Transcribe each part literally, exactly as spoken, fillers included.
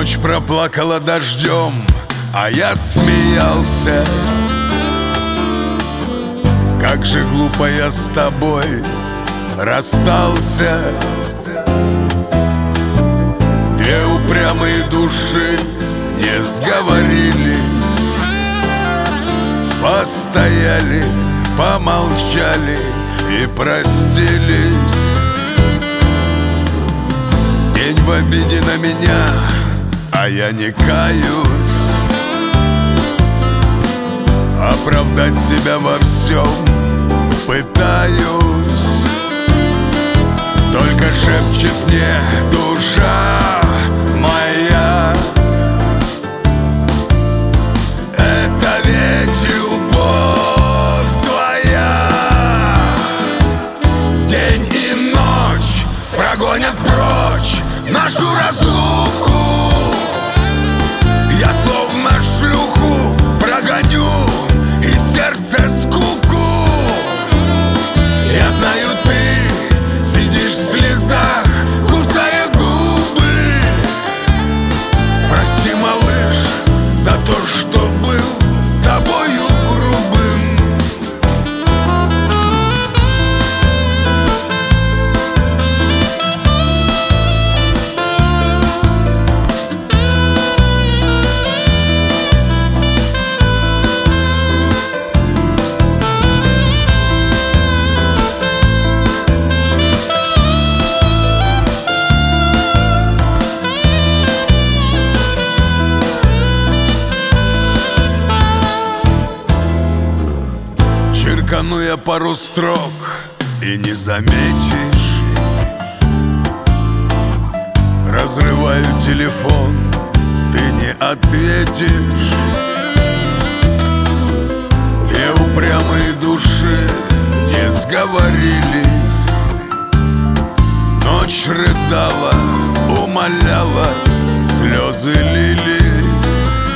Ночь проплакала дождем, а я смеялся. Как же глупо я с тобой расстался. Две упрямые души не сговорились, постояли, помолчали и простились. День в обиде на меня, а я не каюсь. Оправдать себя во всем пытаюсь. Только шепчет мне душа моя: это ведь любовь твоя. День и ночь прогонят прочь нашу разлуку. Я словно шлюху прогоню и сердце скуку. Я знаю, ты сидишь в слезах, кусая губы. Прости, малыш, за то, что был с тобою грубым. Черкану я пару строк и не заметишь. Разрываю телефон, ты не ответишь. Две упрямые души не сговорились. Ночь рыдала, умоляла, слезы лились.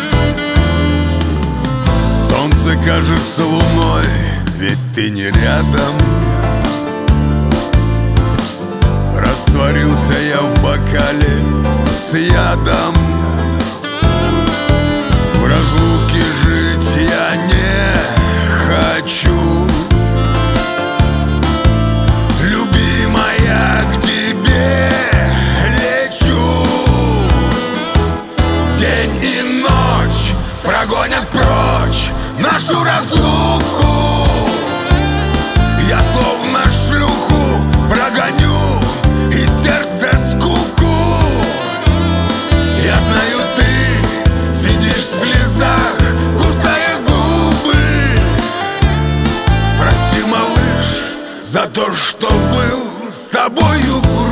Солнце кажется луной, ведь ты не рядом. Растворился я в бокале с ядом. В разлуке жить я не хочу. Любимая, к тебе лечу. День и ночь прогонят прочь нашу разлуку. Я словно шлюху прогоню и сердце скуку. Я знаю, ты сидишь в слезах, кусая губы. Прости, малыш, за то, что был с тобою грубым.